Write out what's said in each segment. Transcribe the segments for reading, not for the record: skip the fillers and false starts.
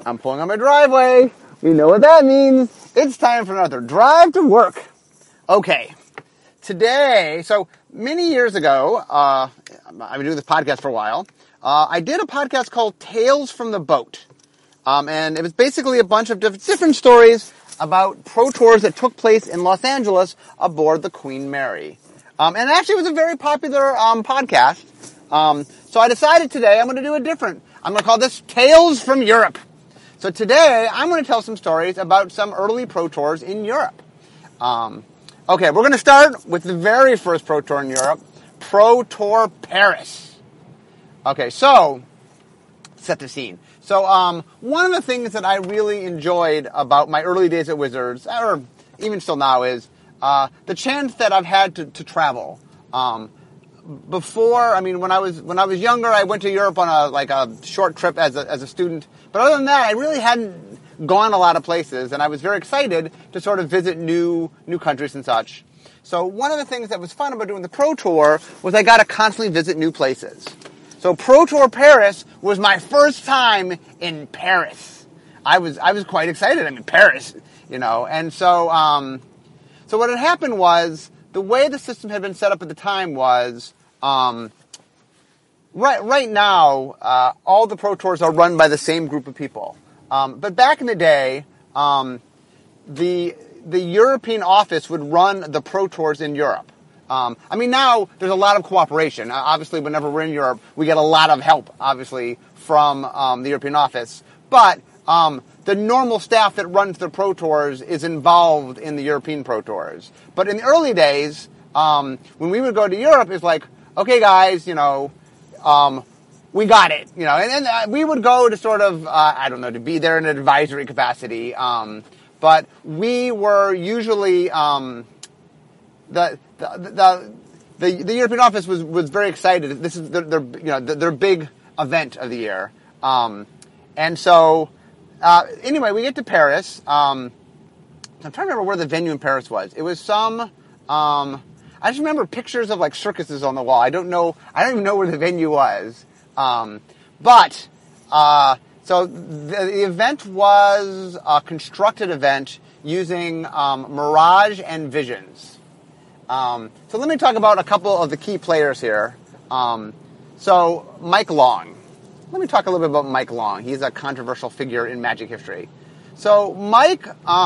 I'm pulling on my driveway. We know what that means. It's time for another drive to work. Okay. Today, so many years ago, I've been doing this podcast for a while. I did a podcast called Tales from the Boat. And it was basically a bunch of different stories about pro tours that took place in Los Angeles aboard the Queen Mary. And actually it was a very popular podcast. So I decided today I'm going to do a different. I'm going to call this Tales from Europe. So today I'm going to tell some stories about some early pro tours in Europe. Okay, we're going to start with the very first pro tour in Europe, Pro Tour Paris. Okay, so set the scene. So one of the things that I really enjoyed about my early days at Wizards, or even still now, is the chance that I've had to travel. Before, I mean, when I was younger, I went to Europe on a short trip as a student. But other than that, I really hadn't gone a lot of places, and I was very excited to sort of visit new countries and such. So one of the things that was fun about doing the Pro Tour was I got to constantly visit new places. So Pro Tour Paris was my first time in Paris. I was quite excited. I mean, Paris, and so so what had happened was the way the system had been set up at the time was right now all the Pro Tours are run by the same group of people. But back in the day, the European office would run the Pro Tours in Europe. I mean, now there's a lot of cooperation. Obviously, whenever we're in Europe, we get a lot of help, obviously, from the European office. But the normal staff that runs the Pro Tours is involved in the European Pro Tours. But in the early days, when we would go to Europe, it's like, okay, guys, we got it, and we would go to sort of, to be there in an advisory capacity. But we were usually, the European office was very excited. This is their big event of the year. And so, anyway, we get to Paris. I'm trying to remember where the venue in Paris was. It was some, I just remember pictures of circuses on the wall. I don't even know where the venue was. So the event was a constructed event using Mirage and Visions. So let me talk about a couple of the key players here. So Mike Long. Let me talk a little bit about Mike Long. He's a controversial figure in Magic history. So Mike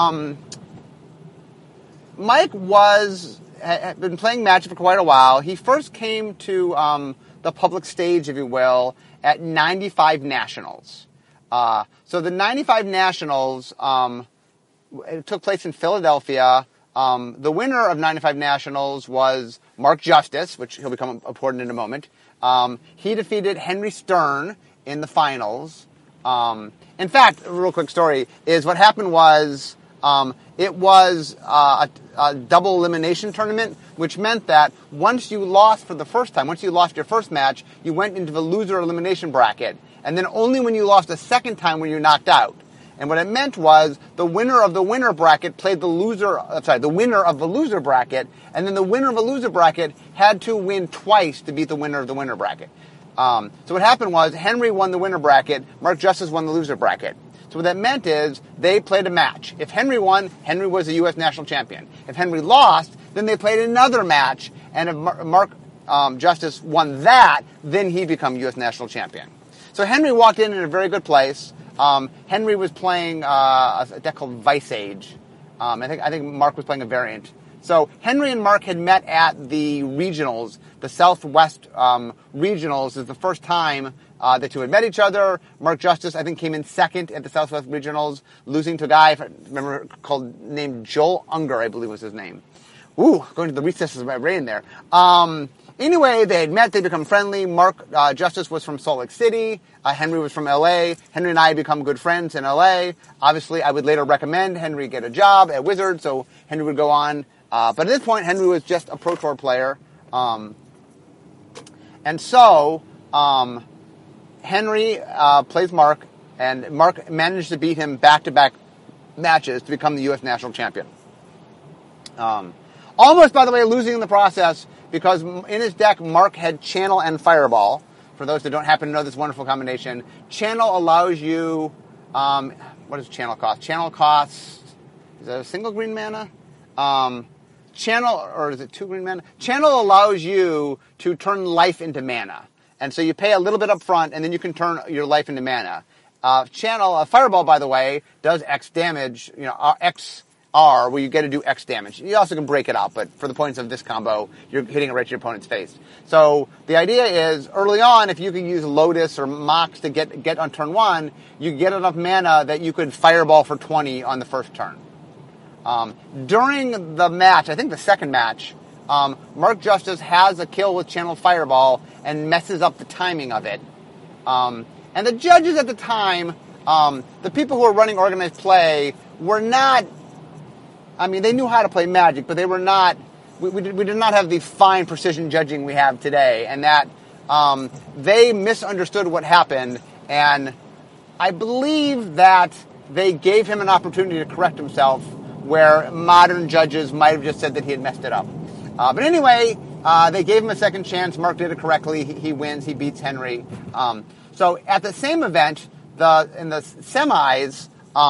had been playing Magic for quite a while. He first came to the public stage, if you will, at 95 Nationals. So the 95 Nationals it took place in Philadelphia. The winner of 95 Nationals was Mark Justice, which he'll become important in a moment. He defeated Henry Stern in the finals. In fact, a real quick story is what happened was it was a double elimination tournament, which meant that once you lost for the first time, once you lost your first match, you went into the loser elimination bracket. And then only when you lost a second time were you knocked out. And what it meant was the winner of the winner bracket played the winner of the loser bracket, and then the winner of the loser bracket had to win twice to beat the winner of the winner bracket. So what happened was Henry won the winner bracket, Mark Justice won the loser bracket. So what that meant is they played a match. If Henry won, Henry was the U.S. national champion. If Henry lost, then they played another match, and if Mark Justice won that, then he became U.S. national champion. So Henry walked in a very good place. Henry was playing a deck called Vice Age. I think Mark was playing a variant. So Henry and Mark had met at the regionals. The Southwest regionals is the first time the two had met each other. Mark Justice, I think, came in second at the Southwest regionals, losing to a guy, if I remember, named Joel Unger, I believe was his name. Ooh, going to the recesses of my brain there. Anyway, they had met, they become friendly. Mark Justice was from Salt Lake City. Henry was from L.A. Henry and I had become good friends in L.A. Obviously, I would later recommend Henry get a job at Wizards, so Henry would go on. But at this point, Henry was just a Pro Tour player. And so, Henry plays Mark, and Mark managed to beat him back-to-back matches to become the U.S. national champion. Almost, by the way, losing in the process, because in his deck, Mark had Channel and Fireball. For those that don't happen to know this wonderful combination, Channel allows you What does channel cost? Channel costs, is that a single green mana? Channel, or is it 2 green mana? Channel allows you to turn life into mana. And so you pay a little bit up front, and then you can turn your life into mana. Channel, Fireball, by the way, does X damage, XR, where you get to do X damage. You also can break it out, but for the points of this combo, you're hitting it right to your opponent's face. So the idea is, early on, if you can use Lotus or Mox to get on turn 1, you get enough mana that you could Fireball for 20 on the first turn. During the match, I think the second match, Mark Justice has a kill with Channel Fireball and messes up the timing of it. And the judges at the time, the people who were running organized play, were not, they knew how to play Magic, but they were not, we did not have the fine precision judging we have today, and that they misunderstood what happened, and I believe that they gave him an opportunity to correct himself, where modern judges might have just said that he had messed it up. But anyway, they gave him a second chance. Mark did it correctly. He wins. He beats Henry. So at the same event, in the semis,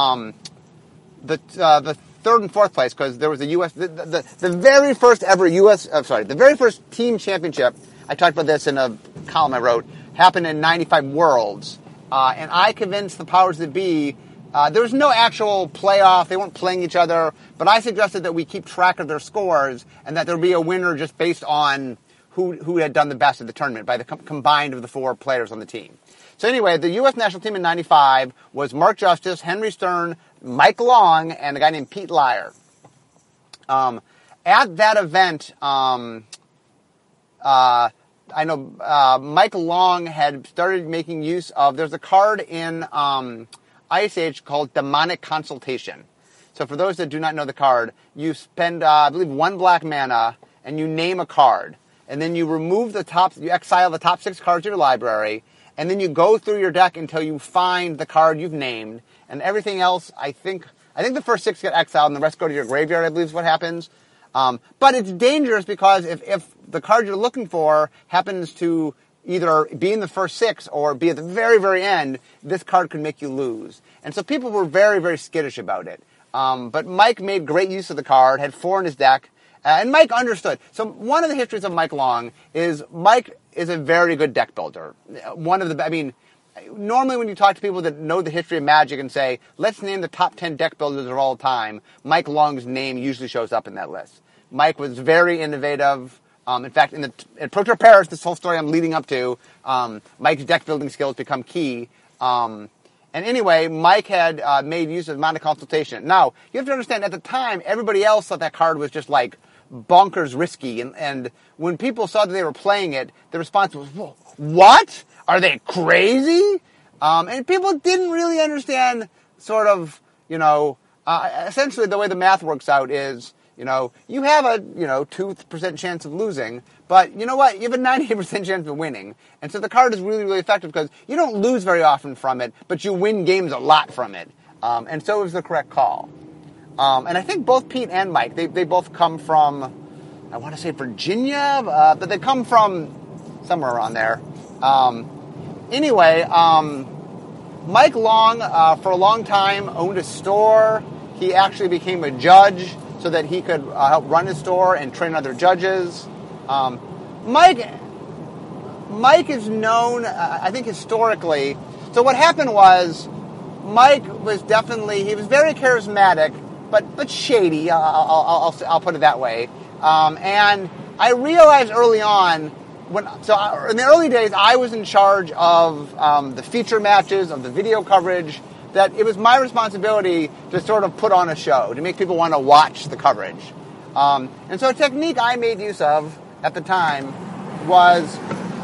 the third and fourth place, because there was a U.S. the very first ever the very first team championship. I talked about this in a column I wrote. Happened in '95 Worlds, and I convinced the powers that be. There was no actual playoff. They weren't playing each other. But I suggested that we keep track of their scores and that there would be a winner just based on who had done the best at the tournament by the combined of the 4 players on the team. So anyway, the U.S. national team in '95 was Mark Justice, Henry Stern, Mike Long, and a guy named Pete Lyer. At that event, I know Mike Long had started making use of, there's a card in Ice Age called Demonic Consultation. So for those that do not know the card, you spend, I believe, 1 black mana, and you name a card. And then you remove you exile the top 6 cards of your library, and then you go through your deck until you find the card you've named, and everything else, I think the first 6 get exiled, and the rest go to your graveyard, I believe is what happens. But it's dangerous because if the card you're looking for happens to either be in the first 6 or be at the very, very end, this card could make you lose. And so people were very, very skittish about it. But Mike made great use of the card, had 4 in his deck, and Mike understood. So one of the histories of Mike Long is Mike is a very good deck builder. Normally when you talk to people that know the history of Magic and say, let's name the top 10 deck builders of all time, Mike Long's name usually shows up in that list. Mike was very innovative. In fact, at Pro Tour Paris, this whole story I'm leading up to, Mike's deck building skills become key. And anyway, Mike had made use of Demonic Consultation. Now, you have to understand, at the time, everybody else thought that card was just like bonkers risky. And when people saw that they were playing it, the response was, whoa, what? Are they crazy? And people didn't really understand sort of, essentially the way the math works out is, you have a, 2% chance of losing, but you know what? You have a 98% chance of winning. And so the card is really, really effective because you don't lose very often from it, but you win games a lot from it. And so it was the correct call. And I think both Pete and Mike, they both come from, I want to say Virginia, but they come from somewhere around there. Anyway, Mike Long, for a long time, owned a store. He actually became a judge so that he could help run his store and train other judges. Mike is known, I think, historically. So what happened was, Mike was he was very charismatic, but shady. I'll put it that way. And I realized early on, in the early days, I was in charge of the feature matches, of the video coverage, that it was my responsibility to sort of put on a show, to make people want to watch the coverage. And so a technique I made use of at the time was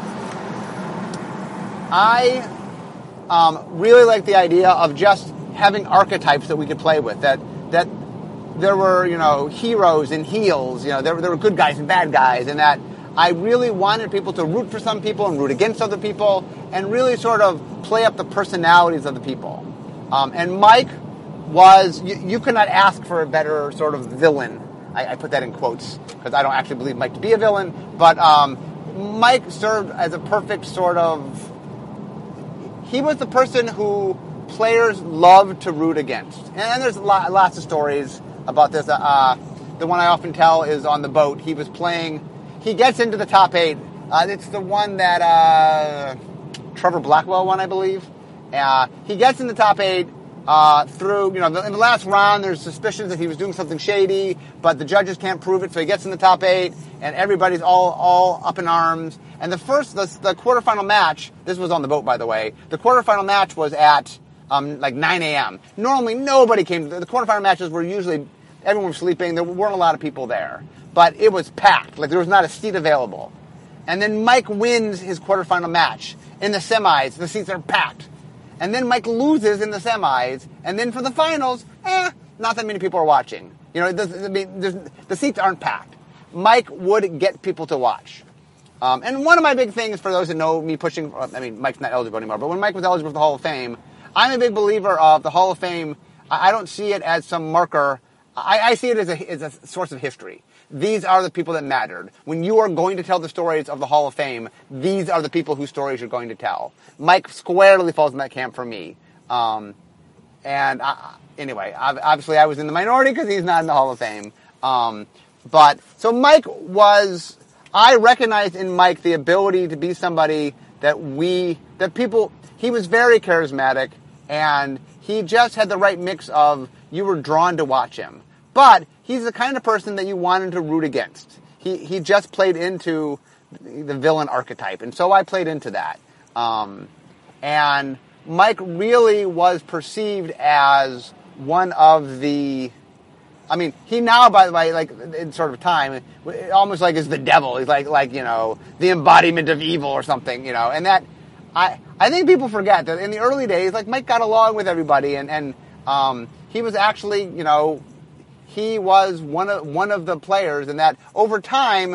I really liked the idea of just having archetypes that we could play with, that there were, heroes and heels, there were good guys and bad guys, and that I really wanted people to root for some people and root against other people and really sort of play up the personalities of the people. And Mike was, you could not ask for a better sort of villain. I put that in quotes because I don't actually believe Mike to be a villain, but Mike served as a perfect sort of, he was the person who players love to root against. And there's lots of stories about this. The one I often tell is on the boat. He gets into the top 8. It's the one that Trevor Blackwell won, I believe. He gets in the top 8 through, in the last round, there's suspicions that he was doing something shady, but the judges can't prove it, so he gets in the top 8, and everybody's all up in arms. And the quarterfinal match, this was on the boat, by the way, the quarterfinal match was at, 9 a.m. Normally, nobody came. The quarterfinal matches were usually, everyone was sleeping, there weren't a lot of people there. But it was packed, there was not a seat available. And then Mike wins his quarterfinal match. In the semis, the seats are packed. And then Mike loses in the semis, and then for the finals, not that many people are watching. The seats aren't packed. Mike would get people to watch. And one of my big things, for those that know me pushing, Mike's not eligible anymore, but when Mike was eligible for the Hall of Fame, I'm a big believer of the Hall of Fame. I don't see it as some marker. I see it as a source of history. These are the people that mattered. When you are going to tell the stories of the Hall of Fame, these are the people whose stories you're going to tell. Mike squarely falls in that camp for me. Anyway, obviously I was in the minority because he's not in the Hall of Fame. So Mike was, I recognized in Mike the ability to be somebody he was very charismatic, and he just had the right mix of, you were drawn to watch him. But he's the kind of person that you wanted to root against. He just played into the villain archetype, and so I played into that. And Mike really was perceived as one of the... he now, by the way, in sort of time, almost is the devil. He's the embodiment of evil or something, And that, I think people forget that in the early days, Mike got along with everybody, and he was actually, he was one of the players, and that over time,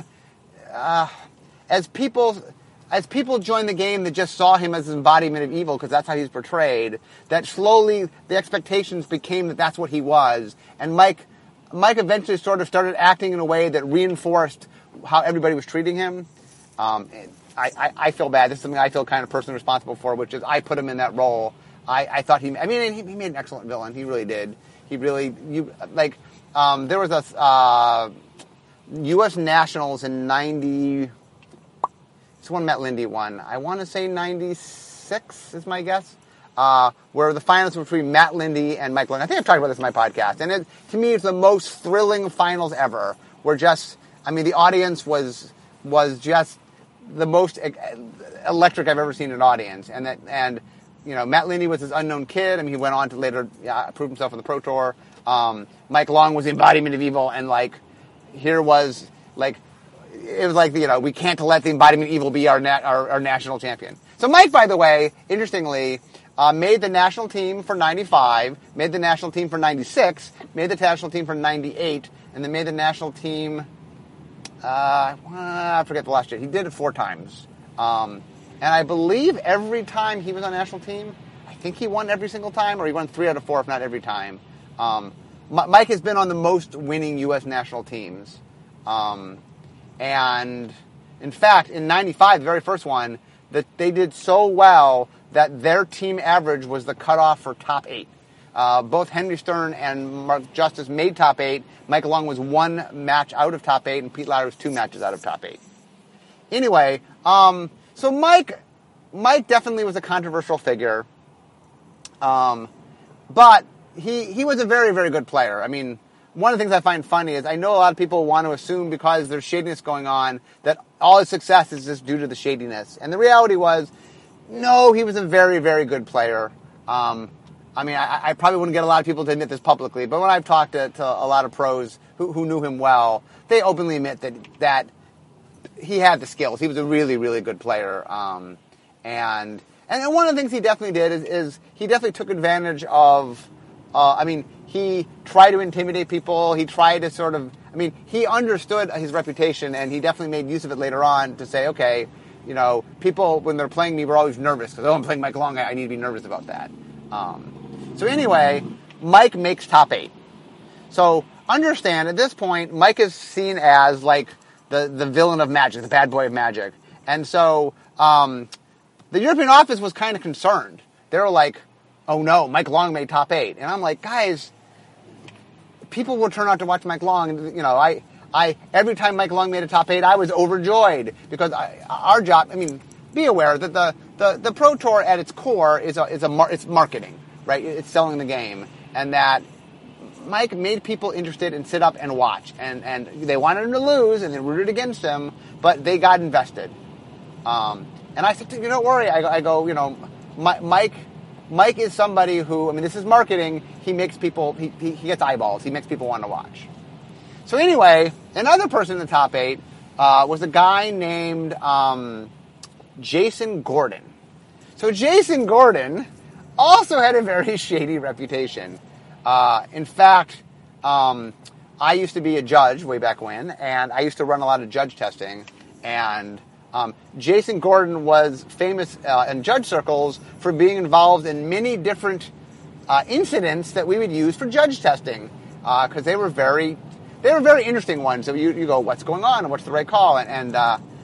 as people joined the game that just saw him as an embodiment of evil, because that's how he's portrayed, that slowly the expectations became that that's what he was, and Mike eventually sort of started acting in a way that reinforced how everybody was treating him. I feel bad. This is something I feel kind of personally responsible for, which is I put him in that role. I thought he made an excellent villain. He really did. He really, there was a U.S. Nationals in 90. It's one Matt Lindy won. I want to say 96 is my guess. Where the finals were between Matt Lindy and Mike Long. I think I've talked about this in my podcast. And to me, it's the most thrilling finals ever. The audience was just the most electric I've ever seen an audience. And Matt Lindy was this unknown kid. he went on to later prove himself on the Pro Tour. Mike Long was the embodiment of evil, and here was it was we can't let the embodiment of evil be our national champion. So Mike, by the way, interestingly, made the national team for 95, made the national team for 96, made the national team for 98, and then made the national team, I forget the last year. He did it 4 times. And I believe every time he was on the national team, I think he won every single time, or he won 3 out of 4, if not every time. Mike has been on the most winning U.S. national teams. And in fact, in 95, the very first one, that they did so well that their team average was the cutoff for top 8. Both Henry Stern and Mark Justice made top 8. Mike Long was 1 match out of top 8, and Pete Ladder was 2 matches out of top 8. Anyway, so Mike definitely was a controversial figure. But he was a very, very good player. One of the things I find funny is I know a lot of people want to assume because there's shadiness going on that all his success is just due to the shadiness. And the reality was, no, he was a very, very good player. I probably wouldn't get a lot of people to admit this publicly, but when I've talked to a lot of pros who knew him well, they openly admit that he had the skills. He was a really, really good player. And one of the things he definitely did is he definitely took advantage of, he tried to intimidate people. He tried to sort of, he understood his reputation, and he definitely made use of it later on to say, okay, people, when they're playing me, were always nervous because, I'm playing Mike Long, I need to be nervous about that. So anyway, Mike makes top 8. So understand, at this point, Mike is seen as the villain of Magic, the bad boy of Magic. And so the European office was kind of concerned. They were like, oh no, Mike Long made top 8. And I'm like, guys, people will turn out to watch Mike Long. And, I every time Mike Long made a top 8, I was overjoyed because our job, be aware that the Pro Tour at its core it's marketing, right? It's selling the game. And that Mike made people interested and sit up and watch. And they wanted him to lose and they rooted against him, but they got invested. And I said, don't worry. I go, Mike is somebody who, this is marketing. He makes people, he gets eyeballs. He makes people want to watch. So anyway, another person in the top 8 was a guy named Jason Gordon. So Jason Gordon also had a very shady reputation. In fact, I used to be a judge way back when, and I used to run a lot of judge testing, and Jason Gordon was famous in judge circles for being involved in many different incidents that we would use for judge testing, because they were very interesting ones. So you go, what's going on, and what's the right call, and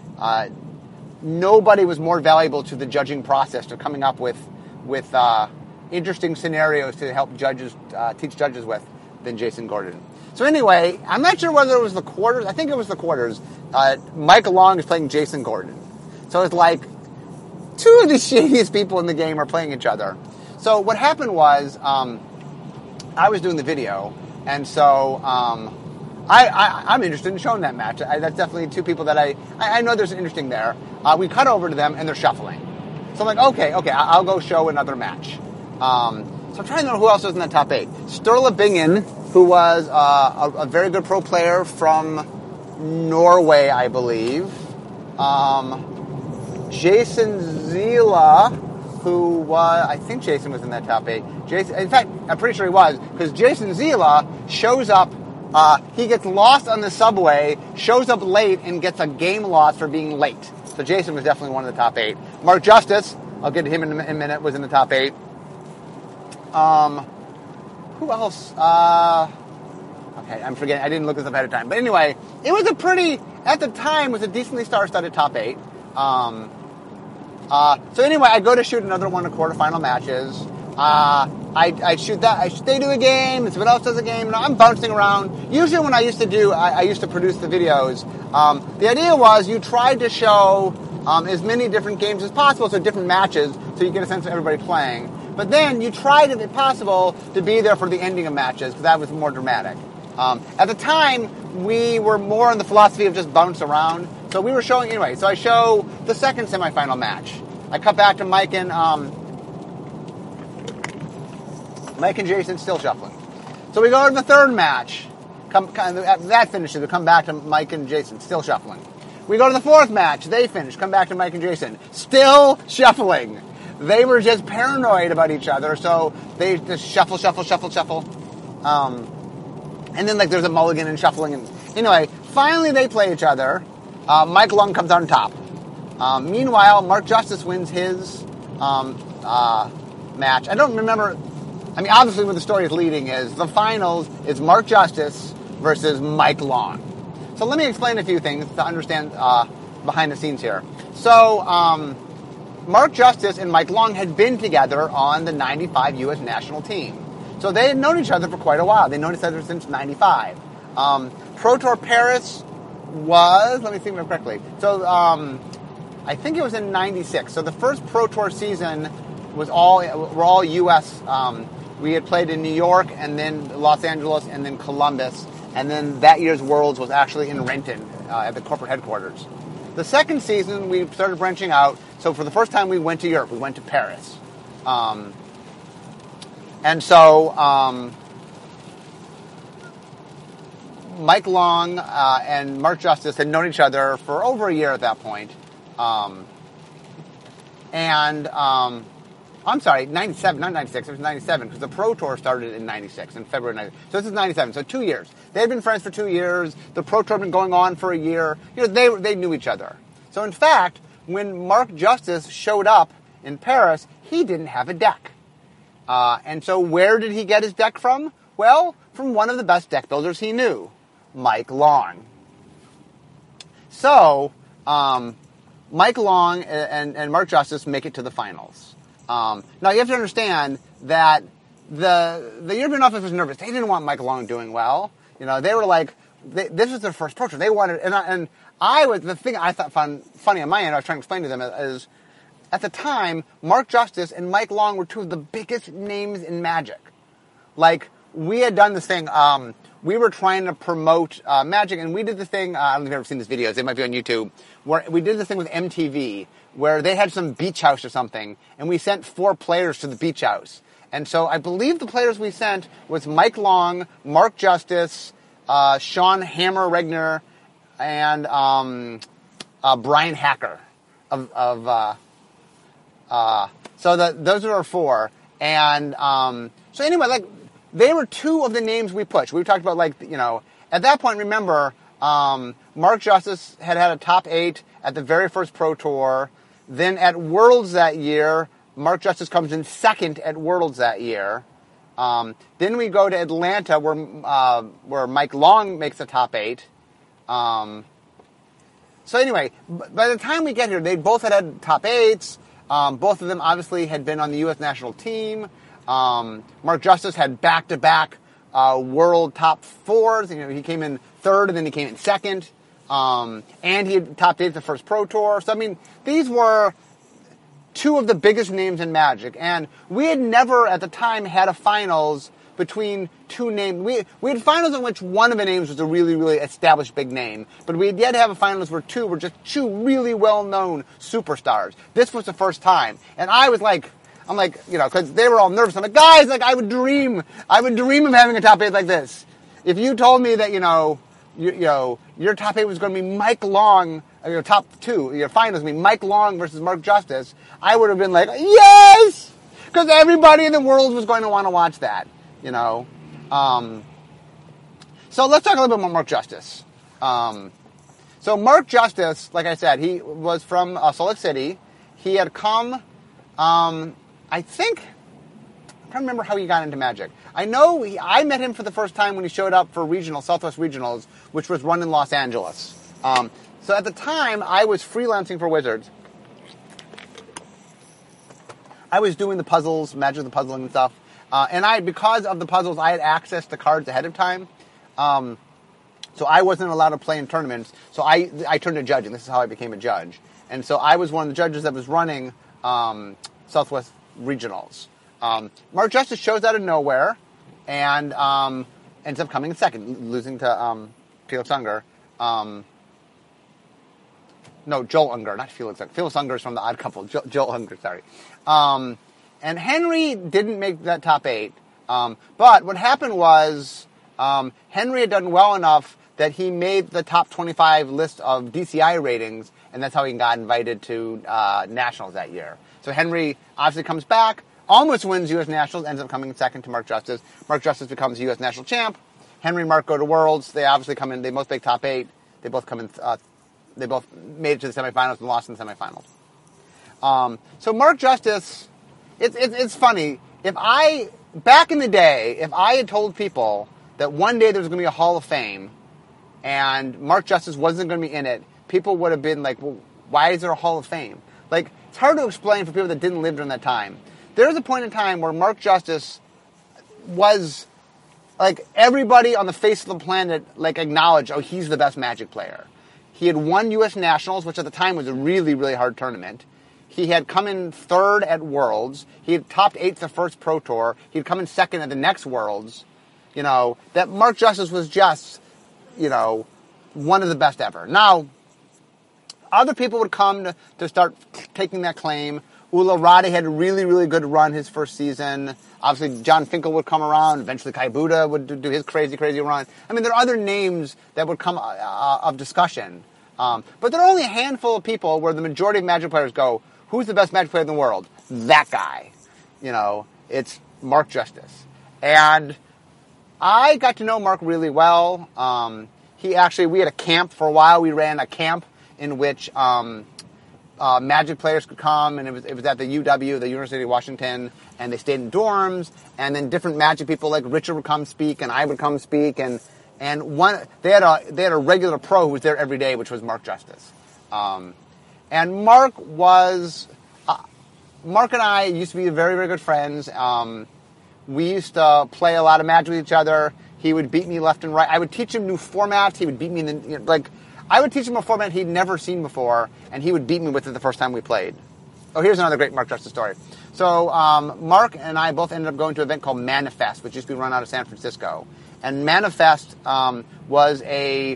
nobody was more valuable to the judging process, to coming up with interesting scenarios to help judges teach judges with, than Jason Gordon. So anyway, I'm not sure whether it was the quarters. I think it was the quarters. Mike Long is playing Jason Gordon. So it's like two of the shadiest people in the game are playing each other. So what happened was I was doing the video, and so I'm interested in showing that match. That's definitely two people that I know there's interesting there. We cut over to them, and they're shuffling. So I'm like, okay, I'll go show another match. So I'm trying to know who else was in the top 8. Sturla Bingen, who was a very good pro player from Norway, I believe. Jason Zila, who was, I think Jason was in that top 8. Jason, in fact, I'm pretty sure he was, because Jason Zila shows up, he gets lost on the subway, shows up late, and gets a game loss for being late. So Jason was definitely one of the top 8. Mark Justice, I'll get to him in a minute, was in the top 8. Who else? Okay, I'm forgetting. I didn't look this up ahead of time. But anyway, it was at the time, was a decently star-studded top 8. So anyway, I go to shoot another one of quarterfinal matches. I shoot that. They do a game, and someone else does a game, and I'm bouncing around. Usually when I used to produce the videos, the idea was you tried to show as many different games as possible, so different matches, so you get a sense of everybody playing. But then you tried, if possible, to be there for the ending of matches, because that was more dramatic. At the time, we were more in the philosophy of just bounce around. So we were showing, anyway, so I show the second semifinal match. I cut back to Mike and Jason still shuffling. So we go to the third match. That finishes, we come back to Mike and Jason still shuffling. We go to the fourth match. They finish. Come back to Mike and Jason still shuffling. They were just paranoid about each other, so they just shuffle. And then, there's a mulligan and shuffling. And anyway, finally they play each other. Mike Long comes out on top. Meanwhile, Mark Justice wins his match. I don't remember. Obviously what the story is leading is the finals is Mark Justice versus Mike Long. So let me explain a few things to understand behind the scenes here. So, Mark Justice and Mike Long had been together on the 95 U.S. national team. So they had known each other for quite a while. They'd known each other since 95. Pro Tour Paris was, let me think correctly. So I think it was in 96. So the first Pro Tour season were all U.S. We had played in New York, and then Los Angeles, and then Columbus. And then that year's Worlds was actually in Renton at the corporate headquarters. The second season, we started branching out. So for the first time, we went to Europe. We went to Paris. And so Mike Long and Mark Justice had known each other for over a year at that point. I'm sorry, 97, not 96, it was 97, because the Pro Tour started in 96, in February 96. So this is 97, so 2 years. They had been friends for 2 years. The Pro Tour had been going on for a year. They knew each other. So in fact, when Mark Justice showed up in Paris, he didn't have a deck. And so where did he get his deck from? Well, from one of the best deck builders he knew, Mike Long. So, Mike Long and Mark Justice make it to the finals. Now you have to understand that the European office was nervous. They didn't want Mike Long doing well. They were like, this was their first pro tour. They wanted, and I was, the thing I thought found funny on my end, I was trying to explain to them is at the time, Mark Justice and Mike Long were two of the biggest names in Magic. Like, we had done this thing, we were trying to promote Magic, and we did the thing, I don't know if you've ever seen these videos, they might be on YouTube, where we did this thing with MTV, where they had some beach house or something, and we sent 4 players to the beach house. And so I believe the players we sent was Mike Long, Mark Justice, Sean Hammer Regner, and Brian Hacker. Those are our 4. And so anyway, like, they were 2 of the names we pushed. We talked about, like, at that point, remember, Mark Justice had a top 8 at the very first Pro Tour. Then at Worlds that year, Mark Justice comes in second at Worlds that year. Then we go to Atlanta, where Mike Long makes the top 8. So anyway, by the time we get here, they both had top 8s. Both of them obviously had been on the U.S. national team. Mark Justice had back-to-back world top 4s. He came in third, and then he came in second. And he had top 8 the first Pro Tour. So, I mean, these were 2 of the biggest names in Magic. And we had never, at the time, had a finals between 2 names. We had finals in which one of the names was a really, really established big name. But we had yet to have a finals where 2 were just 2 really well-known superstars. This was the first time. And I was like, because they were all nervous. I'm like, guys, like, I would dream of having a top 8 like this. If you told me that, your top 8 was going to be Mike Long, your top 2, your finals would be Mike Long versus Mark Justice, I would have been like, yes! Because everybody in the world was going to want to watch that, So let's talk a little bit about Mark Justice. So Mark Justice, like I said, he was from Salt Lake City. He had come, I'm trying to remember how he got into Magic. I know I met him for the first time when he showed up for Southwest Regionals, which was run in Los Angeles. So at the time, I was freelancing for Wizards. I was doing the puzzles, Magic the Puzzling and stuff. And because of the puzzles, I had access to cards ahead of time. So I wasn't allowed to play in tournaments. So I turned to judging. This is how I became a judge. And so I was one of the judges that was running Southwest Regionals. Mark Justice shows out of nowhere and ends up coming in second, losing to Felix Unger. No, Joel Unger, not Felix Unger. Felix Unger is from The Odd Couple. Joel Unger, sorry. And Henry didn't make that top 8. But what happened was Henry had done well enough that he made the top 25 list of DCI ratings, and that's how he got invited to Nationals that year. So Henry obviously comes back, almost wins U.S. Nationals, ends up coming second to Mark Justice. Mark Justice becomes U.S. National Champ. Henry and Mark go to Worlds. They obviously come in. They both make top 8. They both come in. They both made it to the semifinals and lost in the semifinals. So Mark Justice, it's funny. Back in the day, if I had told people that one day there was going to be a Hall of Fame and Mark Justice wasn't going to be in it, people would have been like, well, why is there a Hall of Fame? Like, it's hard to explain for people that didn't live during that time. There was a point in time where Mark Justice was, like, everybody on the face of the planet, like, acknowledged, oh, he's the best Magic player. He had won U.S. Nationals, which at the time was a really, really hard tournament. He had come in third at Worlds. He had topped 8th the first Pro Tour. He had come in second at the next Worlds. That Mark Justice was just, one of the best ever. Now, other people would come to start taking that claim. Ula Rade had a really, really good run his first season. Obviously, John Finkel would come around. Eventually, Kai Buddha would do his crazy, crazy run. I mean, there are other names that would come of discussion. But there are only a handful of people where the majority of Magic players go, who's the best Magic player in the world? That guy. It's Mark Justice. And I got to know Mark really well. We had a camp for a while. We ran a camp in which Magic players could come, and it was at the UW, the University of Washington, and they stayed in dorms, and then different Magic people like Richard would come speak, and I would come speak, and they had a regular pro who was there every day, which was Mark Justice. And Mark was Mark and I used to be very, very good friends. We used to play a lot of Magic with each other. He would beat me left and right. I would teach him new formats. He would beat me I would teach him a format he'd never seen before, and he would beat me with it the first time we played. Oh, here's another great Mark Justice story. So Mark and I both ended up going to an event called Manifest, which used to be run out of San Francisco. And Manifest was a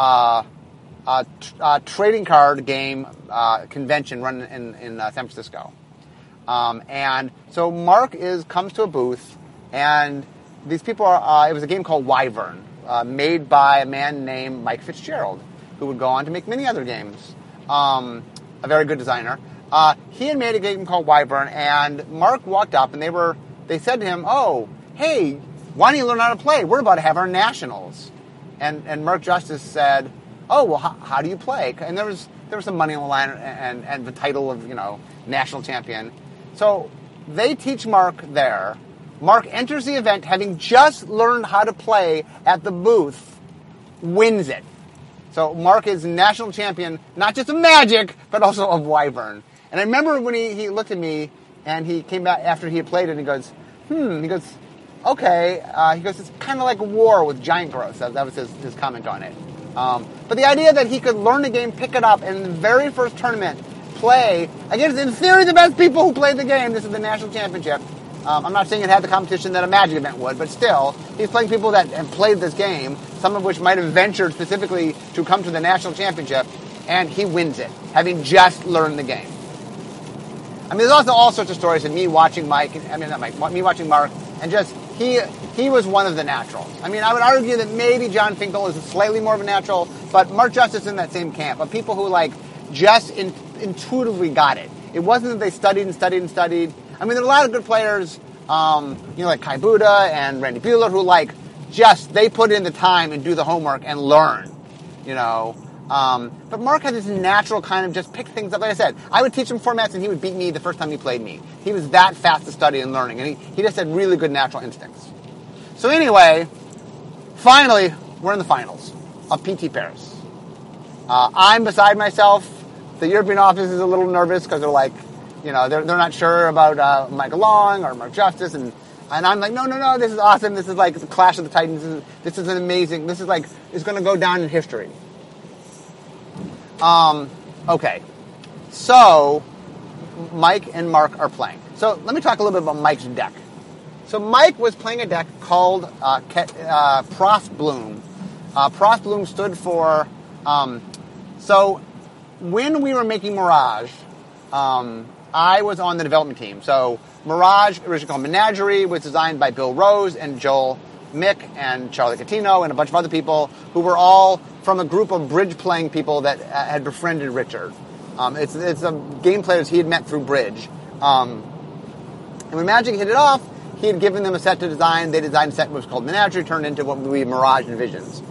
trading card game convention run in San Francisco. And so Mark comes to a booth, and these people it was a game called Wyvern, made by a man named Mike Fitzgerald, who would go on to make many other games. A very good designer. He had made a game called Wyvern, and Mark walked up, and they said to him, "Oh, hey, why don't you learn how to play? We're about to have our nationals." And Mark Justice said, "Oh, well, how do you play?" And there was some money on the line and the title of, national champion. So they teach Mark there. Mark enters the event having just learned how to play at the booth, wins it. So Mark is national champion, not just of Magic, but also of Wyvern. And I remember when he looked at me, and he came back after he had played it, and he goes, okay. He goes, it's kind of like a war with giant growth. That was his comment on it. But the idea that he could learn the game, pick it up, and in the very first tournament, play against, in theory, the best people who played the game. This is the national championship. I'm not saying it had the competition that a Magic event would, but still, he's playing people that have played this game, some of which might have ventured specifically to come to the national championship, and he wins it, having just learned the game. I mean, there's also all sorts of stories of me watching me watching Mark, and just, he was one of the naturals. I mean, I would argue that maybe John Finkel is slightly more of a natural, but Mark Justice is in that same camp of people who, just intuitively got it. It wasn't that they studied and studied and studied. I mean, there are a lot of good players, like Kai Buda and Randy Buehler, who they put in the time and do the homework and learn, But Mark had this natural kind of just pick things up. Like I said, I would teach him formats and he would beat me the first time he played me. He was that fast to study and learning, and he just had really good natural instincts. So anyway, finally, we're in the finals of PT Paris. I'm beside myself. The European office is a little nervous because they're not sure about Michael Long or Mark Justice, and I'm like, no, this is awesome. This is like the Clash of the Titans. This is amazing. This is it's going to go down in history. Okay, so Mike and Mark are playing. So let me talk a little bit about Mike's deck. So Mike was playing a deck called Prost Bloom. Prost Bloom stood for. So when we were making Mirage, I was on the development team. So Mirage, originally called Menagerie, was designed by Bill Rose and Joel Mick and Charlie Catino and a bunch of other people who were all from a group of bridge-playing people that had befriended Richard. It's a game players he had met through bridge. And when Magic hit it off, he had given them a set to design. They designed a set that was called Menagerie, turned into what we Mirage envisions.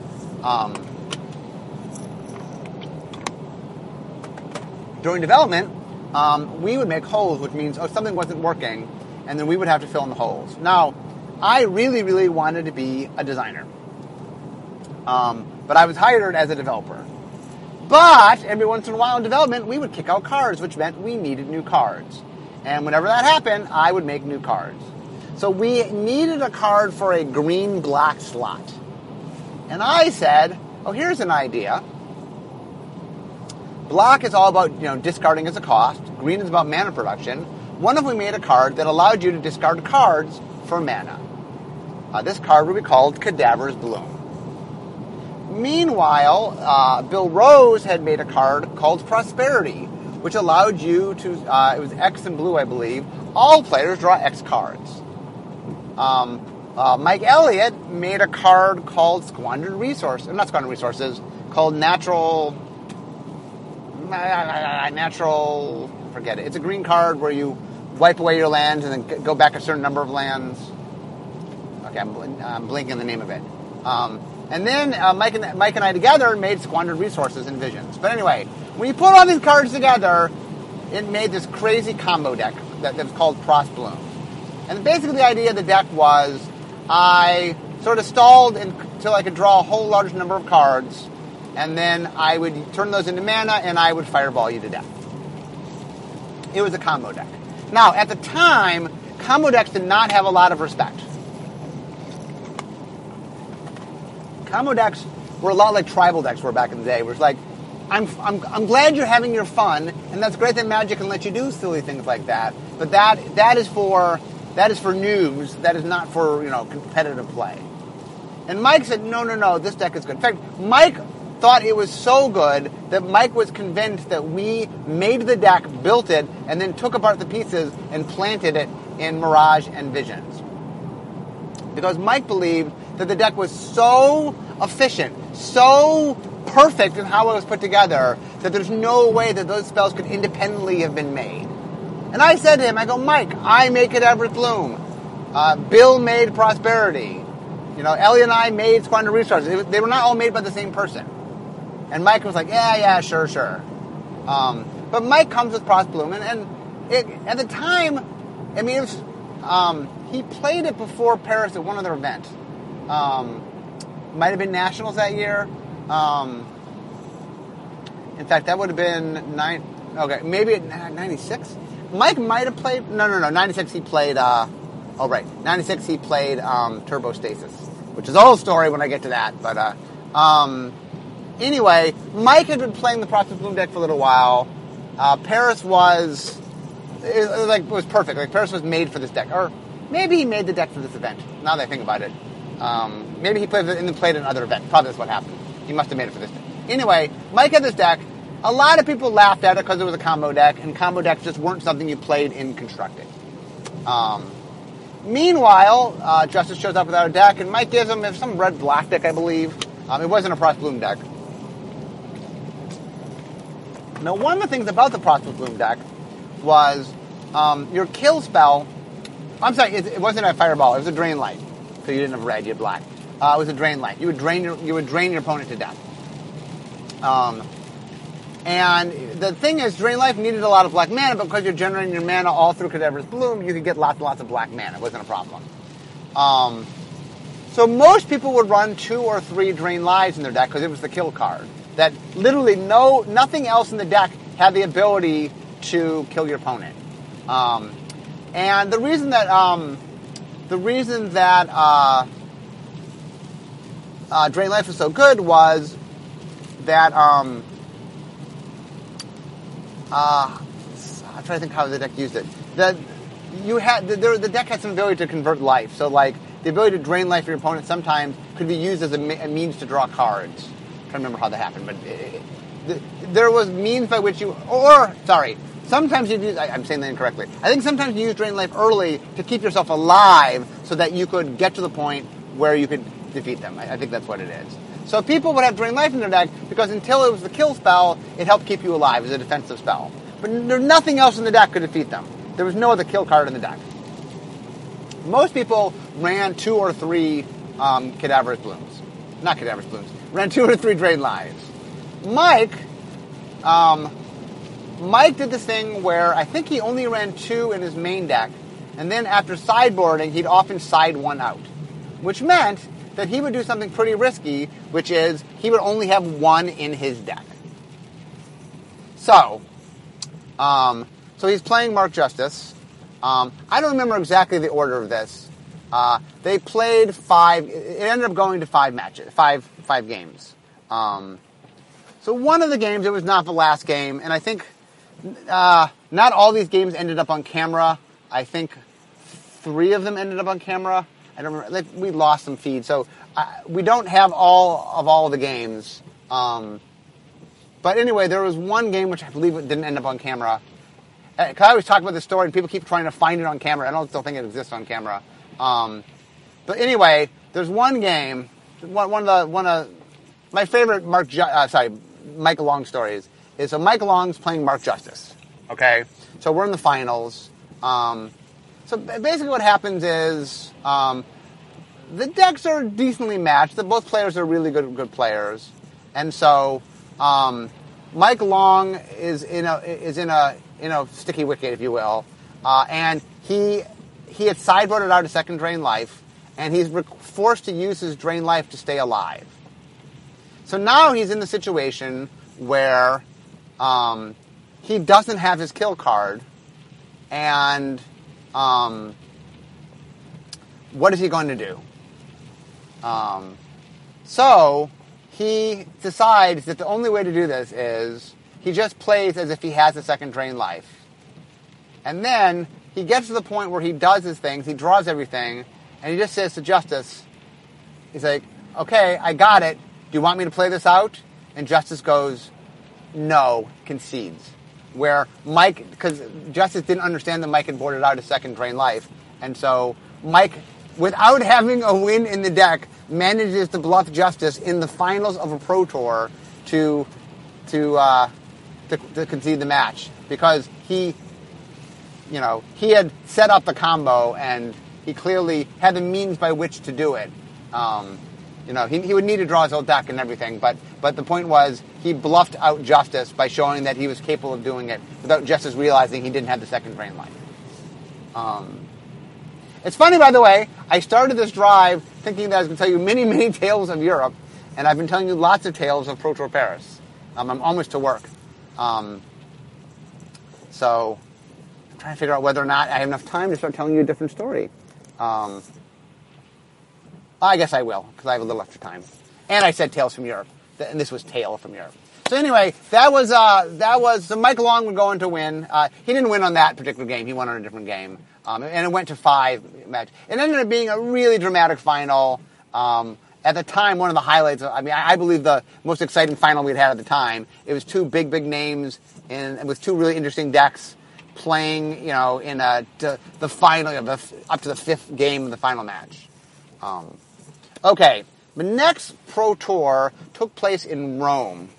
During development, we would make holes, which means, something wasn't working, and then we would have to fill in the holes. Now, I really, really wanted to be a designer. But I was hired as a developer. But every once in a while in development, we would kick out cards, which meant we needed new cards. And whenever that happened, I would make new cards. So we needed a card for a green-black slot. And I said, here's an idea. Black is all about, discarding as a cost. Green is about mana production. What if we made a card that allowed you to discard cards for mana? This card would be called Cadaver's Bloom. Meanwhile, Bill Rose had made a card called Prosperity, which allowed you to, it was X and blue, I believe, all players draw X cards. Mike Elliott made a card called Squandered Resources, not Squandered Resources, called Natural, forget it. It's a green card where you wipe away your lands and then go back a certain number of lands. Okay, I'm blanking the name of it. And then Mike and I together made Squandered Resources and Visions. But anyway, when you put all these cards together, it made this crazy combo deck that was called Prost Bloom. And basically the idea of the deck was I sort of stalled until I could draw a whole large number of cards, and then I would turn those into mana, and I would fireball you to death. It was a combo deck. Now, at the time, combo decks did not have a lot of respect. Combo decks were a lot like tribal decks were back in the day, where it's like, I'm glad you're having your fun, and that's great that Magic can let you do silly things like that. But that is for noobs. That is not for competitive play. And Mike said, no, this deck is good. In fact, Mike thought it was so good that Mike was convinced that we made the deck, built it, and then took apart the pieces and planted it in Mirage and Visions. Because Mike believed that the deck was so efficient, so perfect in how it was put together, that there's no way that those spells could independently have been made. And I said to him, I go, Mike, I make Kadabra Bloom. Bill made Prosperity. Ellie and I made Squander Resources. They were not all made by the same person. And Mike was like, yeah, sure. But Mike comes with Pros Bloom, and at the time, I mean, it was, he played it before Paris at one other event. Might have been Nationals that year. In fact, that would have been maybe at 96. Mike might have played. No. 96 he played. 96 he played Turbo Stasis, which is a whole story when I get to that. But anyway, Mike had been playing the Pros Bloom deck for a little while. Paris was perfect. Like Paris was made for this deck, or maybe he made the deck for this event. Now that I think about it, maybe he played it and then played another event. Probably that's what happened. He must have made it for this deck. Anyway, Mike had this deck. A lot of people laughed at it because it was a combo deck, and combo decks just weren't something you played in Constructed. Meanwhile, Justice shows up without a deck, and Mike gives him some red-black deck, I believe. It wasn't a Pros Bloom deck. Now, one of the things about the Pros Bloom deck was your kill spell. I'm sorry, it wasn't a Fireball. It was a Drain Life. So you didn't have red, you had black. It was a Drain Life. You would drain your opponent to death. And the thing is, Drain Life needed a lot of black mana, but because you're generating your mana all through Cadaver's Bloom, you could get lots and lots of black mana. It wasn't a problem. So most people would run 2 or 3 Drain Lives in their deck because it was the kill card. That literally nothing else in the deck had the ability to kill your opponent. And the reason that Drain Life was so good was that I'm trying to think how the deck used it. The deck had some ability to convert life. So like the ability to drain life for your opponent sometimes could be used as a means to draw cards. I'm trying to remember how that happened, but there was means by which sometimes you'd use, I'm saying that incorrectly. I think sometimes you use Drain Life early to keep yourself alive so that you could get to the point where you could defeat them. I think that's what it is. So people would have Drain Life in their deck because until it was the kill spell, it helped keep you alive as a defensive spell. But there's nothing else in the deck could defeat them. There was no other kill card in the deck. Most people ran 2 or 3 Cadaverous Blooms. Not Cadaverous Blooms. Ran 2 or 3 Drain Lives. Mike did this thing where I think he only ran 2 in his main deck, and then after sideboarding, he'd often side 1 out, which meant that he would do something pretty risky, which is he would only have 1 in his deck. So he's playing Mark Justice. I don't remember exactly the order of this. They played 5. It ended up going to 5 matches, 5 games. So one of the games, it was not the last game, and I think not all these games ended up on camera. I think 3 of them ended up on camera. I don't remember. We lost some feed, so we don't have all of the games. But anyway, there was one game which I believe didn't end up on camera. Because I always talk about this story, and people keep trying to find it on camera. I don't still think it exists on camera. But anyway, there's one game. One of my favorite Mike Long stories is so Mike Long's playing Mark Justice. Okay, so we're in the finals. So basically, what happens is the decks are decently matched. Both players are really good players, and so Mike Long is in a sticky wicket, if you will, and he had sideboarded out a second Drain Life, and he's forced to use his Drain Life to stay alive. So now he's in the situation where he doesn't have his kill card, And what is he going to do? So he decides that the only way to do this is he just plays as if he has a second drain life. And then he gets to the point where he does his things, he draws everything, and he just says to Justice, he's like, okay, I got it. Do you want me to play this out? And Justice goes, no, concedes. Where Mike, because Justice didn't understand that Mike had boarded out a second drain life. And so Mike, without having a win in the deck, manages to bluff Justice in the finals of a Pro Tour to concede the match. Because he had set up the combo and he clearly had the means by which to do it. He would need to draw his whole deck and everything, but the point was he bluffed out Justice by showing that he was capable of doing it without Justice realizing he didn't have the second drain life. It's funny, by the way, I started this drive thinking that I was going to tell you many, many tales of Europe, and I've been telling you lots of tales of Pro Tour Paris. I'm almost to work. So I'm trying to figure out whether or not I have enough time to start telling you a different story. I guess I will, because I have a little extra time. And I said Tales from Europe, and this was Tale from Europe. So anyway, so Mike Long would go on to win. He didn't win on that particular game. He won on a different game. And it went to 5 matches. It ended up being a really dramatic final. At the time, one of the highlights, I believe the most exciting final we'd had at the time. It was 2 big names and with 2 really interesting decks playing, in the final, up to the 5th game of the final match. Okay, the next Pro Tour took place in Rome.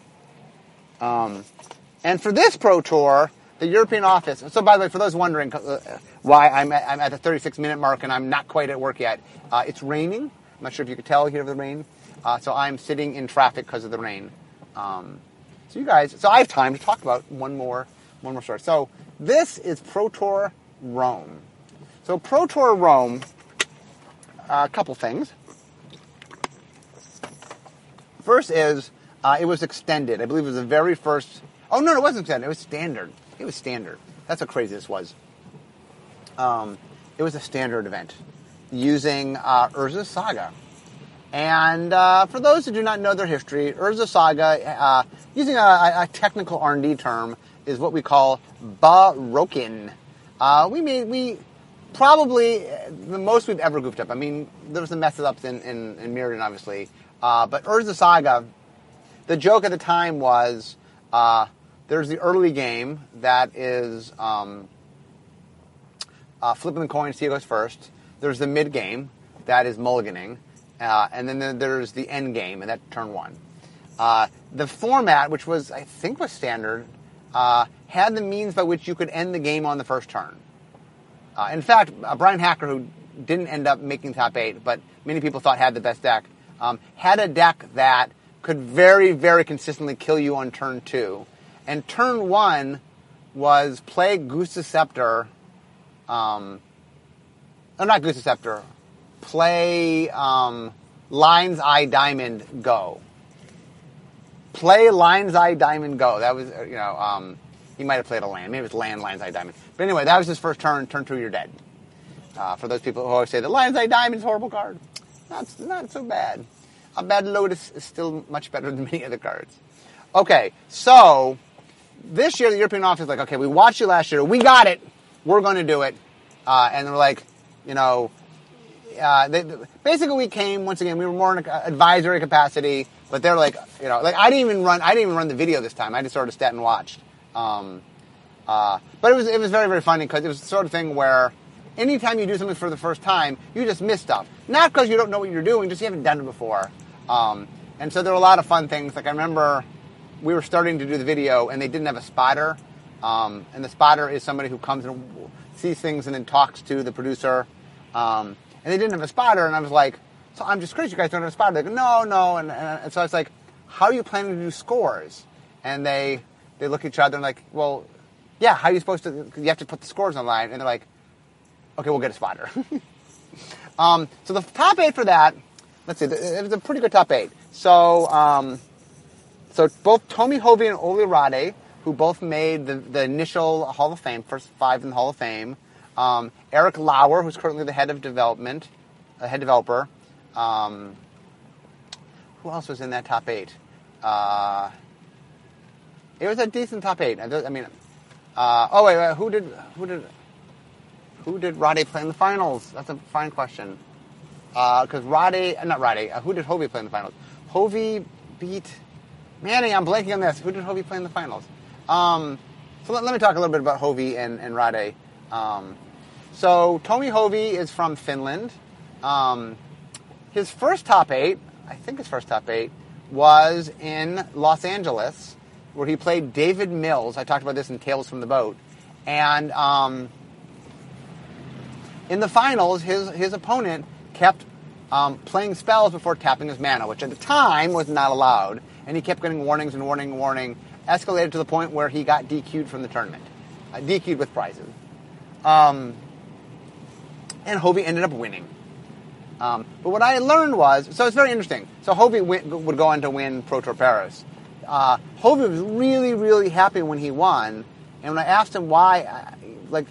And for this Pro Tour, the European office... So, by the way, for those wondering why I'm at the 36-minute mark and I'm not quite at work yet, it's raining. I'm not sure if you could tell here the rain. So I'm sitting in traffic because of the rain. So I have time to talk about one more story. So this is Pro Tour Rome. So Pro Tour Rome, a couple things. First is, it was extended. I believe it was the very first... Oh, no, it wasn't extended. It was standard. That's how crazy this was. It was a standard event using Urza Saga. And for those who do not know their history, Urza Saga, using a technical R&D term, is what we call Baroquin. We probably the most we've ever goofed up. There was some messes ups in Mirrodin, obviously. But Urza Saga, the joke at the time was there's the early game that is flipping the coin, see who goes first. There's the mid game that is mulliganing. And then there's the end game, and that's turn 1. The format, which was, I think was standard, had the means by which you could end the game on the first turn. In fact, Brian Hacker, who didn't end up making top 8, but many people thought had the best deck, had a deck that could very, very consistently kill you on turn 2. And turn 1 was play Gusta Scepter. Not Gusta Scepter. Play Lion's Eye Diamond, go. Play Lion's Eye Diamond, go. That was, he might have played a land. Maybe it was land, Lion's Eye Diamond. But anyway, that was his first turn. Turn 2, you're dead. For those people who always say that Lion's Eye Diamond is a horrible card. Not so bad. A Bad Lotus is still much better than many other cards. Okay, so this year the European office is like, okay, we watched you last year. We got it. We're going to do it. And they're like, basically we came, once again, we were more in an advisory capacity, but they're like, I didn't even run the video this time. I just sort of sat and watched. But it was very, very funny because it was the sort of thing where anytime you do something for the first time, you just miss stuff. Not because you don't know what you're doing, just you haven't done it before. And so there were a lot of fun things. Like I remember we were starting to do the video and they didn't have a spotter. And the spotter is somebody who comes and sees things and then talks to the producer. And they didn't have a spotter, and I was like, so I'm just crazy, you guys don't have a spotter. They go, no. And so I was like, how are you planning to do scores? And they look at each other and like, well, yeah, how are you supposed to, you have to put the scores online. And they're like, okay, we'll get a spotter. So the top 8 for that, let's see, it was a pretty good top 8. So both Tomi Hovi and Oli Rade who both made the initial Hall of Fame, first 5 in the Hall of Fame. Eric Lauer, who's currently the head of development, head developer. Who else was in that top 8? It was a decent top 8. I mean, wait, who did Rade play in the finals? That's a fine question. Because who did Hovey play in the finals? Hovey beat Manny. I'm blanking on this. Who did Hovey play in the finals? So let me talk a little bit about Hovey and Rade. So Tomi Hovey is from Finland. His first top 8, was in Los Angeles, where he played David Mills. I talked about this in Tales from the Boat. And in the finals, his opponent kept playing spells before tapping his mana, which at the time was not allowed. And he kept getting warnings and warning, escalated to the point where he got DQ'd from the tournament. DQ'd with prizes. And Hovey ended up winning. But what I learned was, so it's very interesting. So Hovey would go on to win Pro Tour Paris. Hovey was really, really happy when he won. And when I asked him why, the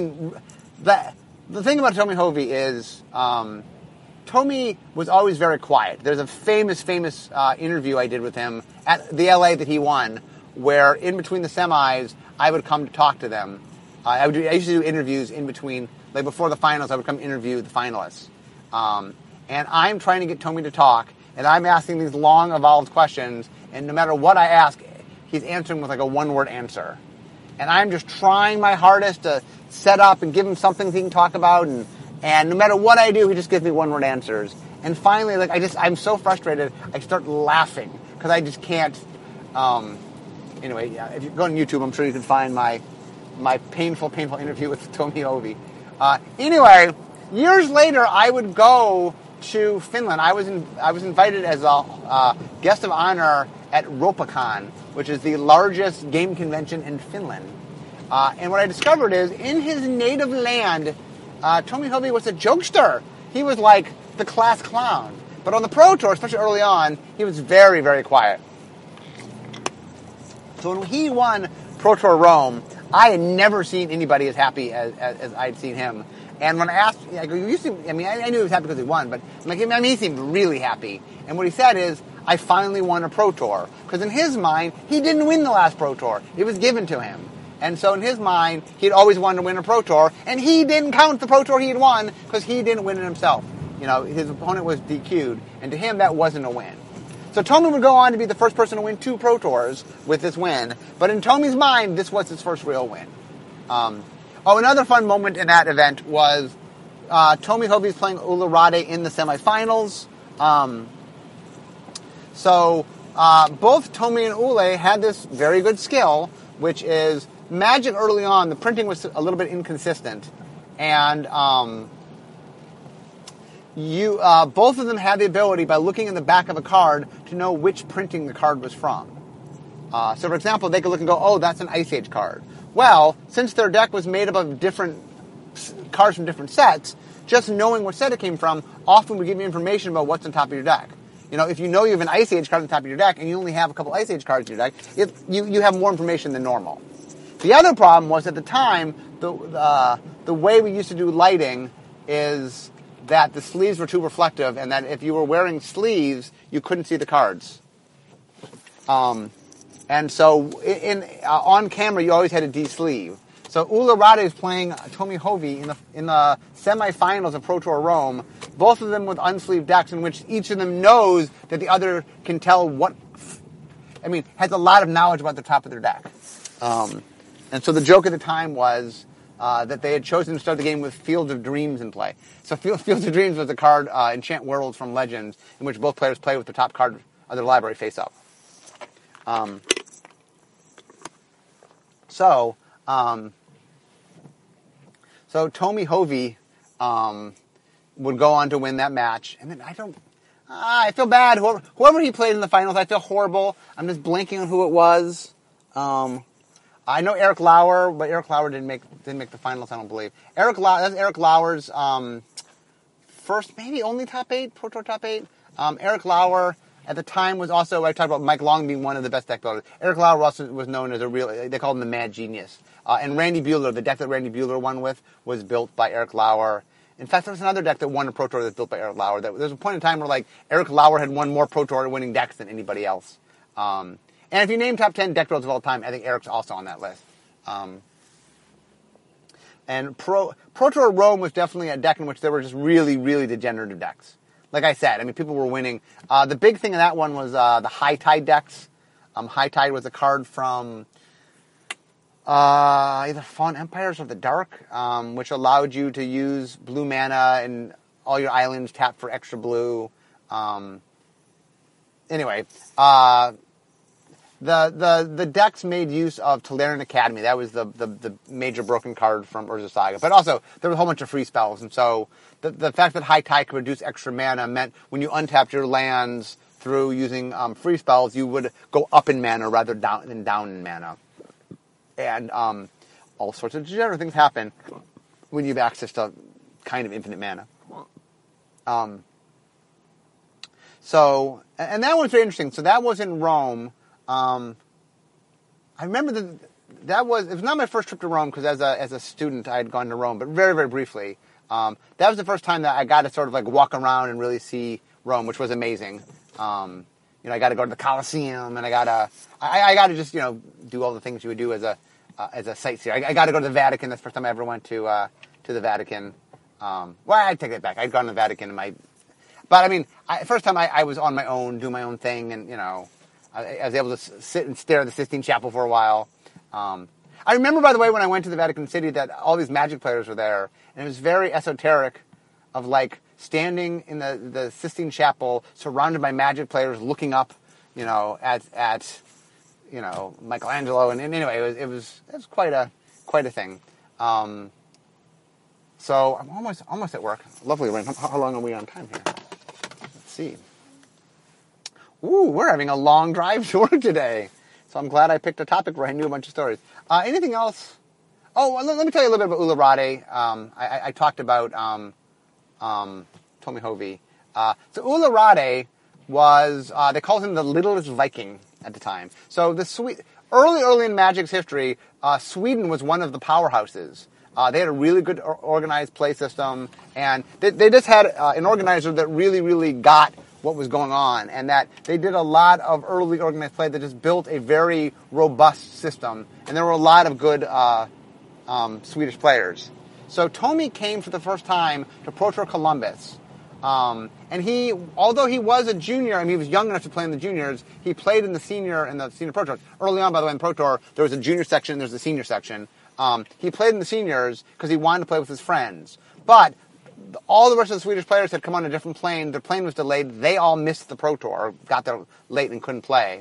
thing about Tomi Hovey is, Tomi was always very quiet. There's a famous interview I did with him at the LA that he won, where in between the semis, I would come to talk to them. I used to do interviews in between, like before the finals, I would come interview the finalists. And I'm trying to get Tomi to talk, and I'm asking these long, evolved questions, and no matter what I ask, he's answering with like a one-word answer. And I'm just trying my hardest to set up and give him something he can talk about, and no matter what I do, he just gives me one-word answers. And finally, I'm so frustrated, I start laughing, because I just can't, anyway, yeah, if you go on YouTube, I'm sure you can find my painful interview with Tomi Hovey. Anyway, years later, I would go to Finland. I was invited as a guest of honor at Ropacon, which is the largest game convention in Finland. And what I discovered is, in his native land, Tomi Hovey was a jokester. He was like the class clown. But on the Pro Tour, especially early on, he was very, very quiet. So when he won Pro Tour Rome, I had never seen anybody as happy as I'd seen him. And when I asked, I go, I knew he was happy because he won, but he seemed really happy. And what he said is, I finally won a Pro Tour. Because in his mind, he didn't win the last Pro Tour. It was given to him. And so in his mind, he'd always wanted to win a Pro Tour, and he didn't count the Pro Tour he had won because he didn't win it himself. His opponent was DQ'd, and to him, that wasn't a win. So Tomi would go on to be the first person to win 2 Pro Tours with this win, but in Tomi's mind, this was his first real win. Another fun moment in that event was Tomi Hovey's playing Ulla Rade in the semifinals. So both Tomi and Ulle had this very good skill, which is Magic early on, the printing was a little bit inconsistent, and both of them had the ability, by looking in the back of a card, to know which printing the card was from. So, for example, they could look and go, oh, that's an Ice Age card. Well, since their deck was made up of different cards from different sets, just knowing what set it came from often would give you information about what's on top of your deck. If you know you have an Ice Age card on top of your deck, and you only have a couple Ice Age cards in your deck, you have more information than normal. The other problem was, at the time, the way we used to do lighting is that the sleeves were too reflective, and that if you were wearing sleeves, you couldn't see the cards. And so on camera, you always had to de-sleeve. So Ulla Rade is playing Tomi Hovey in the semifinals of Pro Tour Rome, both of them with unsleeved decks, in which each of them knows that the other can tell has a lot of knowledge about the top of their deck. And so the joke at the time was that they had chosen to start the game with Fields of Dreams in play. So Fields of Dreams was a card, Enchant Worlds from Legends, in which both players play with the top card of their library face up. So Tomi Hovey would go on to win that match, and then I feel bad. Whoever he played in the finals, I feel horrible. I'm just blanking on who it was. I know Eric Lauer, but Eric Lauer didn't make the finals, I don't believe. That's Eric Lauer's first, maybe only top 8, Pro Tour top 8. Eric Lauer, at the time was also, I talked about Mike Long being one of the best deck builders. Eric Lauer was known as they called him the mad genius. And Randy Buehler, the deck that Randy Buehler won with, was built by Eric Lauer. In fact, there was another deck that won a Pro Tour that's built by Eric Lauer. There's a point in time where Eric Lauer had won more Pro Tour winning decks than anybody else. And if you name top 10 deck builds of all time, I think Eric's also on that list. And Pro Tour Rome was definitely a deck in which there were just really, really degenerative decks. Like I said, people were winning. The big thing in that one was the High Tide decks. High Tide was a card from either Fallen Empires or the Dark, which allowed you to use blue mana and all your islands tap for extra blue. Anyway, the decks made use of Tolarian Academy. That was the major broken card from Urza Saga. But also, there was a whole bunch of free spells, and so the fact that High Tide could reduce extra mana meant when you untapped your lands through using free spells, you would go up in mana rather than down in mana. And all sorts of degenerate things happen when you have access to kind of infinite mana. So, and that was very interesting. So that was in Rome. I remember it was not my first trip to Rome because as a student I had gone to Rome, but very, very briefly. That was the first time that I got to sort of walk around and really see Rome, which was amazing. I got to go to the Colosseum, and I got to just do all the things you would do as a sightseer. I got to go to the Vatican. That's the first time I ever went to the Vatican. Well, I take that back. I'd gone to the Vatican first time I was on my own, do my own thing, and I was able to sit and stare at the Sistine Chapel for a while. I remember, by the way, when I went to the Vatican City, that all these Magic players were there, and it was very esoteric, of standing in the Sistine Chapel, surrounded by Magic players, looking up, at Michelangelo, and anyway, it was quite a thing. So I'm almost at work. Lovely rain. How long are we on time here? Let's see. Ooh, we're having a long drive to work today. So I'm glad I picked a topic where I knew a bunch of stories. Anything else? Oh, well, let me tell you a little bit about Ularade. I talked about Tomi Hovi. So Ularade was, they called him the littlest Viking at the time. So early in Magic's history, Sweden was one of the powerhouses. They had a really good organized play system, and they just had an organizer that really, really got what was going on, and that they did a lot of early organized play that just built a very robust system, and there were a lot of good Swedish players. So Tomi came for the first time to Pro Tour Columbus, and although he was a junior, he was young enough to play in the juniors, he played in the senior Pro Tour. Early on, by the way, in Pro Tour, there was a junior section, and there's a senior section. He played in the seniors because he wanted to play with his friends. But all the rest of the Swedish players had come on a different plane. Their plane was delayed. They all missed the Pro Tour, got there late and couldn't play.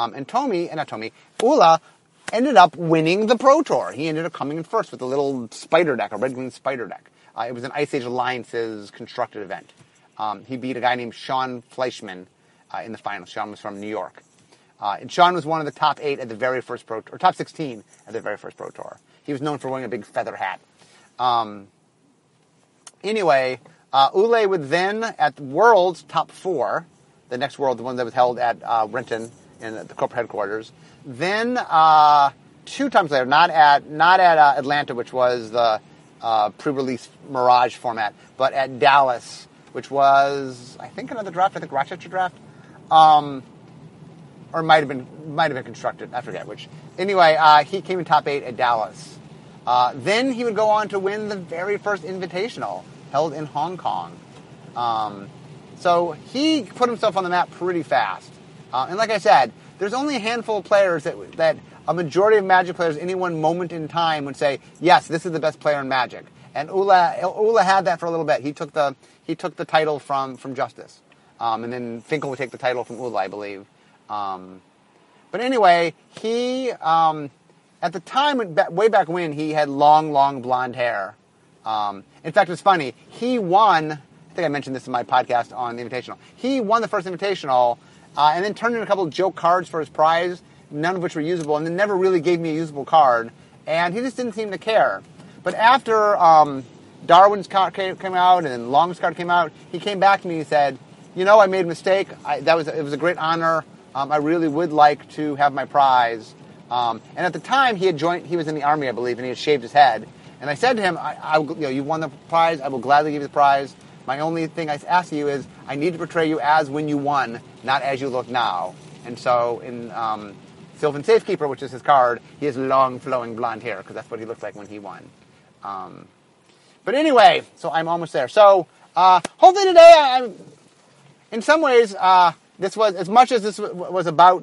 Ula ended up winning the Pro Tour. He ended up coming in first with a little spider deck, a red-green spider deck. It was an Ice Age Alliances constructed event. He beat a guy named Sean Fleischman in the finals. Sean was from New York. And Sean was one of the top 8 at the very first Pro Tour, or top 16 at the very first Pro Tour. He was known for wearing a big feather hat. Anyway, Ule would then, at Worlds top 4, the next World, the one that was held at Renton in the corporate headquarters, then 2 times later, not at Atlanta, which was the pre-release Mirage format, but at Dallas, which was, I think, another draft, Rochester draft, or might have been constructed, I forget which. Anyway, he came in top 8 at Dallas. Then he would go on to win the very first Invitational held in Hong Kong. So he put himself on the map pretty fast. And like I said, there's only a handful of players that a majority of Magic players at any one moment in time would say, yes, this is the best player in Magic. And Ula had that for a little bit. He took the title from Justice. And then Finkel would take the title from Ula, I believe. But anyway, he, at the time, way back when, he had long blonde hair. In fact, it's funny. He won, I think I mentioned this in my podcast on the Invitational. He won the first Invitational, and then turned in a couple of joke cards for his prize, none of which were usable, and then never really gave me a usable card. And he just didn't seem to care. But after Darwin's card came out and then Long's card came out, he came back to me and he said, I made a mistake. It was a great honor. I really would like to have my prize. And at the time, he was in the Army, I believe, and he had shaved his head. And I said to him, you won the prize. I will gladly give you the prize. My only thing I ask you is, I need to portray you as when you won, not as you look now. And so in Sylvan Safekeeper, which is his card, he has long, flowing blonde hair, because that's what he looked like when he won. But anyway, so I'm almost there. So hopefully today, in some ways, this was, as much as this was about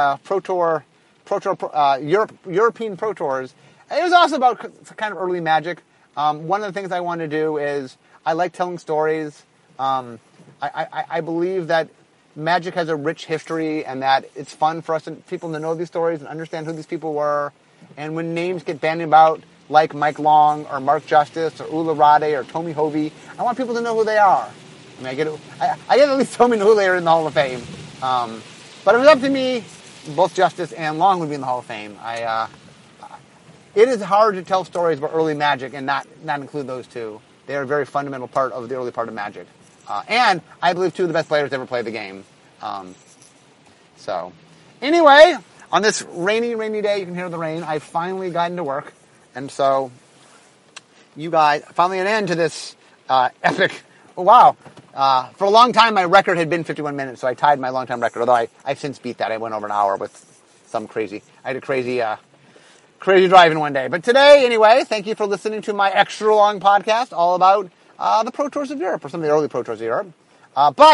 European Pro Tours, it was also about kind of early Magic. One of the things I want to do is, I like telling stories. I believe that Magic has a rich history, and that it's fun for people to know these stories and understand who these people were. And when names get bandied about, like Mike Long or Mark Justice or Ula Rade or Tommy Hovey, I want people to know who they are. I mean, I get at least Tommy and Ula are in the Hall of Fame. But if it was up to me, both Justice and Long would be in the Hall of Fame. It is hard to tell stories about early Magic and not include those two. They are a very fundamental part of the early part of Magic. And I believe two of the best players to ever play the game. So, anyway, on this rainy day, you can hear the rain, I've finally gotten to work. And so, you guys, finally an end to this epic, wow. For a long time, my record had been 51 minutes, so I tied my long-time record, although I've since beat that. I went over an hour with I had a crazy driving one day. But today, anyway, thank you for listening to my extra long podcast all about the Pro Tours of Europe, or some of the early Pro Tours of Europe. But